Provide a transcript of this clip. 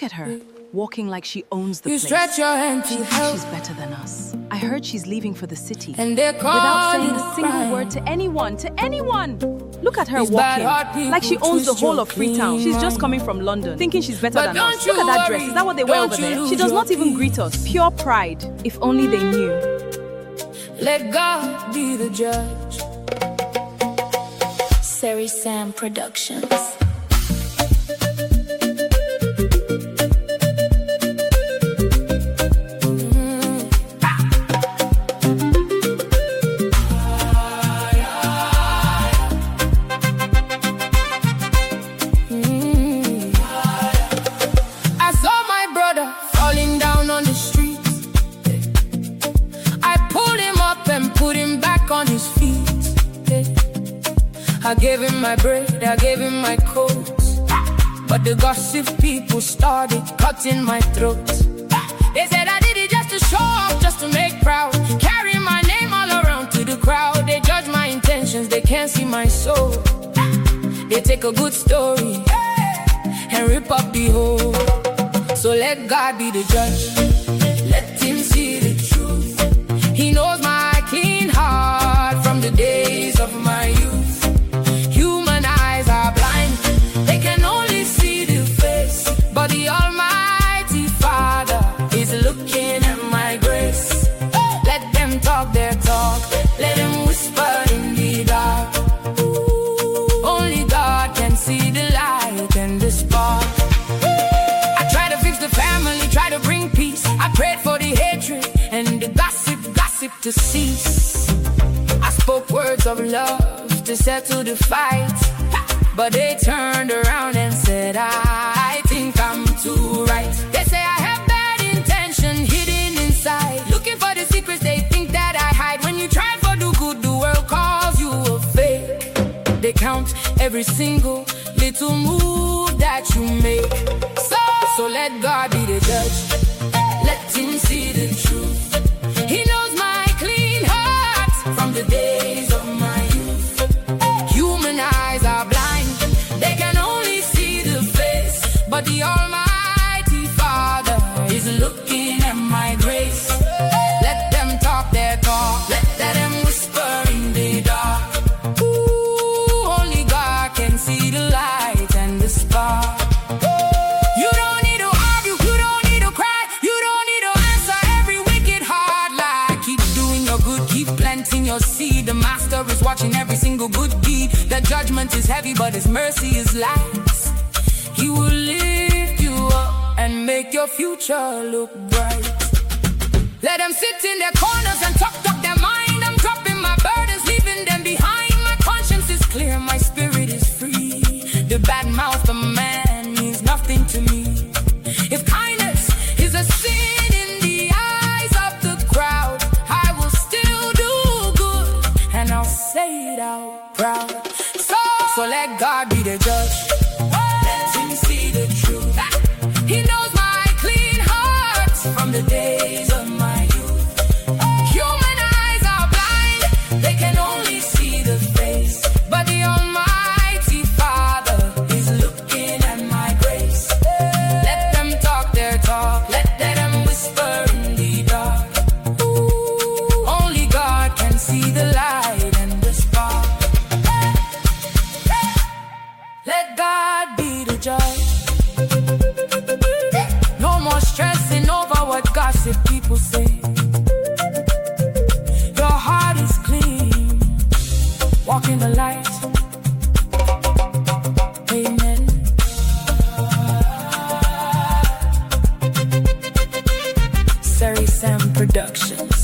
at her, walking like she owns the You place. stretch your hand to She thinks help, she's better than us. I heard she's leaving for the city and they call without saying you a single crying. word to anyone. Look at her These bad heart walking people like she owns the twist whole your of Freetown. clean She's just mind. coming from London, thinking she's better But than don't us. you Look at that worry, dress. Is that what they wear don't over you there? lose She does your not even peace. greet us. Pure pride. If only they knew. Let God be the judge. Seri Sam Productions. I saw my brother falling down on the street. I pulled him up and put him back on his feet. I gave him my bread, I gave him my coat, but the gossip people started cutting my throat. They said I did it just to show off, just to make proud, carry my name all around to the crowd. They judge my intentions, they can't see my soul. They take a good story and rip up the whole. So let God be the judge. Let him see the truth. He knows my clean heart from the days of my youth. Human eyes are blind, they can only see the face, but the Almighty Father is looking at my grace. Let them talk their talk, let them whisper in the dark. Only God can see the light and the spark. I try to fix the family, try to bring peace. I prayed for the hatred and the gossip to cease. I spoke words of love to settle the fight, but they turned around and said, I think I'm too right. They say I have bad intention hidden inside, looking for the secrets they think that I hide. When you try for the good, the world calls you a fake. They count every single little move that you make. So let God be the judge. Let him see the truth. He knows my clean heart from the days of my youth. Human eyes are blind, they can only see the face, but the Almighty Father is looking at my grace. Let them talk their talk, let them whisper in the dark. Only God can see the light and the spark. You don't need to argue, you don't need to cry, you don't need to answer every wicked heart lie. Keep doing your good, keep planting your seed. The Master is watching every single good deed. The judgment is heavy, but His mercy is light. He will lift you up and make your future look bright. Let them sit in their corners and talk their mind. I'm dropping my burdens, leaving them behind. My conscience is clear, my spirit is free. The bad mouth of man means nothing to me. If kindness is a sin in the eyes of the crowd, I will still do good and I'll say it out proud. So let God be the judge. Let him see the truth. He knows my clean heart from the days of my youth. Human eyes are blind, they can only see the face, but the Almighty Father is looking at my grace. Let them talk their talk, let them whisper in the dark. Only God can see the light and the spark. Let God be the judge. No more stressing over what gossip people say. Your heart is clean, walk in the light. Amen. Seri Sam Productions.